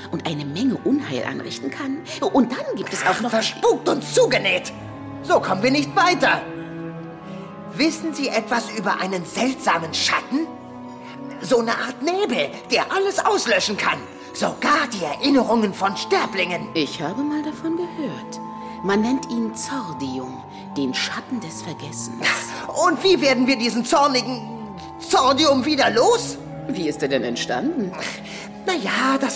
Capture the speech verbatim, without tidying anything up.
und eine Menge Unheil anrichten kann. Und dann gibt es auch noch... Verspukt und zugenäht. So kommen wir nicht weiter. Wissen Sie etwas über einen seltsamen Schatten? So eine Art Nebel, der alles auslöschen kann. Sogar die Erinnerungen von Sterblingen. Ich habe mal davon gehört. Man nennt ihn Zordium, den Schatten des Vergessens. Und wie werden wir diesen zornigen Zordium wieder los? Wie ist er denn entstanden? Naja, das